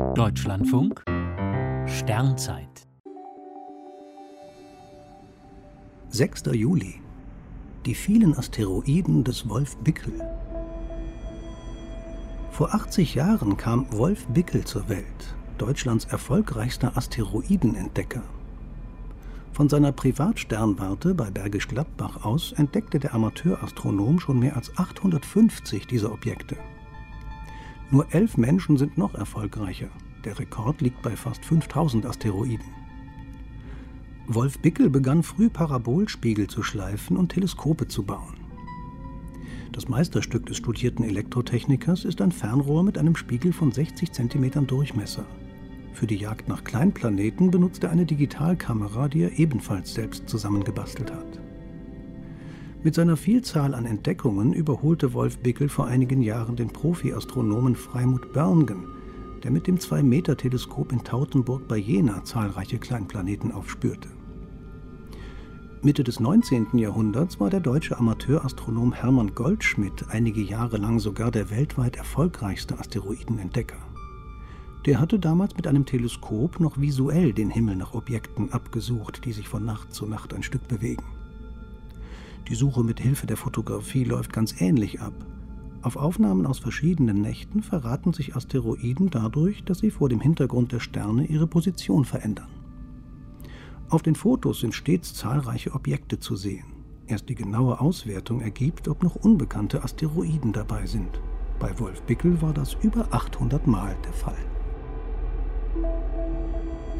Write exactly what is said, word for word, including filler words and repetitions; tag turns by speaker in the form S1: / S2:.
S1: Deutschlandfunk Sternzeit
S2: sechster Juli. Die vielen Asteroiden des Wolf-Bickel. Vor achtzig Jahren kam Wolf Bickel zur Welt, Deutschlands erfolgreichster Asteroidenentdecker. Von seiner Privatsternwarte bei Bergisch Gladbach aus entdeckte der Amateurastronom schon mehr als achthundertfünfzig dieser Objekte. Nur elf Menschen sind noch erfolgreicher. Der Rekord liegt bei fast fünftausend Asteroiden. Wolf Bickel begann früh Parabolspiegel zu schleifen und Teleskope zu bauen. Das Meisterstück des studierten Elektrotechnikers ist ein Fernrohr mit einem Spiegel von sechzig Zentimetern Durchmesser. Für die Jagd nach Kleinplaneten benutzt er eine Digitalkamera, die er ebenfalls selbst zusammengebastelt hat. Mit seiner Vielzahl an Entdeckungen überholte Wolf Bickel vor einigen Jahren den Profi-Astronomen Freimut Börngen, der mit dem zwei Meter Teleskop in Tautenburg bei Jena zahlreiche Kleinplaneten aufspürte. Mitte des neunzehnten Jahrhunderts war der deutsche Amateurastronom Hermann Goldschmidt einige Jahre lang sogar der weltweit erfolgreichste Asteroidenentdecker. Der hatte damals mit einem Teleskop noch visuell den Himmel nach Objekten abgesucht, die sich von Nacht zu Nacht ein Stück bewegen. Die Suche mit Hilfe der Fotografie läuft ganz ähnlich ab. Auf Aufnahmen aus verschiedenen Nächten verraten sich Asteroiden dadurch, dass sie vor dem Hintergrund der Sterne ihre Position verändern. Auf den Fotos sind stets zahlreiche Objekte zu sehen. Erst die genaue Auswertung ergibt, ob noch unbekannte Asteroiden dabei sind. Bei Wolf Bickel war das über achthundert Mal der Fall.